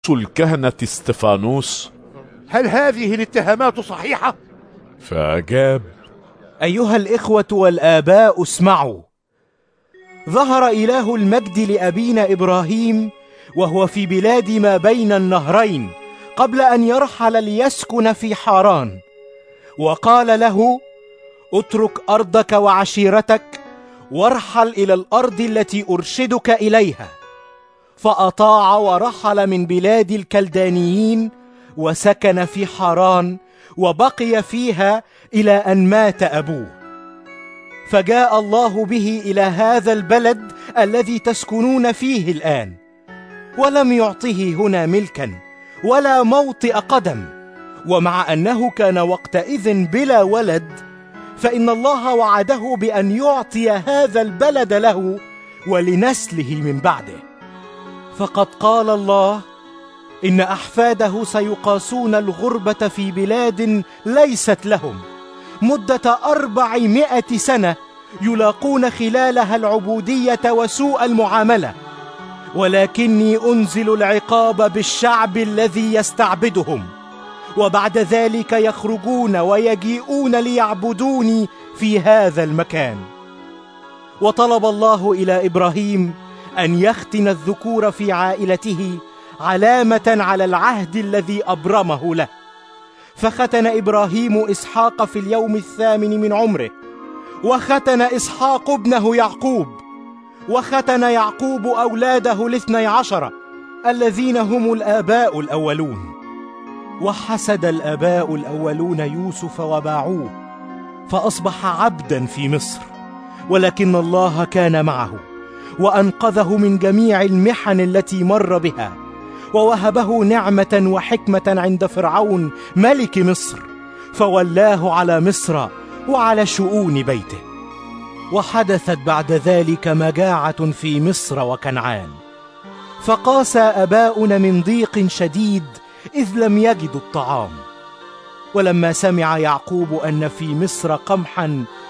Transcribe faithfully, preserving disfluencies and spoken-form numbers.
الكهنة استفانوس؟ هل هذه الاتهامات صحيحة؟ فأجاب: أيها الإخوة والآباء اسمعوا. ظهر إله المجد لأبينا إبراهيم وهو في بلاد ما بين النهرين قبل أن يرحل ليسكن في حاران، وقال له: اترك أرضك وعشيرتك وارحل إلى الأرض التي أرشدك إليها. فأطاع ورحل من بلاد الكلدانيين وسكن في حاران، وبقي فيها إلى أن مات أبوه. فجاء الله به إلى هذا البلد الذي تسكنون فيه الآن، ولم يعطه هنا ملكا ولا موطئ قدم. ومع أنه كان وقتئذ بلا ولد، فإن الله وعده بأن يعطي هذا البلد له ولنسله من بعده. فقد قال الله: إن أحفاده سيقاسون الغربة في بلاد ليست لهم مدة أربعمائة سنة، يلاقون خلالها العبودية وسوء المعاملة، ولكني أنزل العقاب بالشعب الذي يستعبدهم، وبعد ذلك يخرجون ويجيئون ليعبدوني في هذا المكان. وطلب الله إلى إبراهيم أن يختن الذكور في عائلته علامة على العهد الذي أبرمه له. فختن إبراهيم إسحاق في اليوم الثامن من عمره، وختن إسحاق ابنه يعقوب، وختن يعقوب أولاده الاثني عشر الذين هم الآباء الأولون. وحسد الآباء الأولون يوسف وباعوه، فأصبح عبدا في مصر، ولكن الله كان معه وأنقذه من جميع المحن التي مر بها، ووهبه نعمة وحكمة عند فرعون ملك مصر، فولاه على مصر وعلى شؤون بيته. وحدثت بعد ذلك مجاعة في مصر وكنعان، فقاسى آباؤنا من ضيق شديد إذ لم يجدوا الطعام. ولما سمع يعقوب أن في مصر قمحا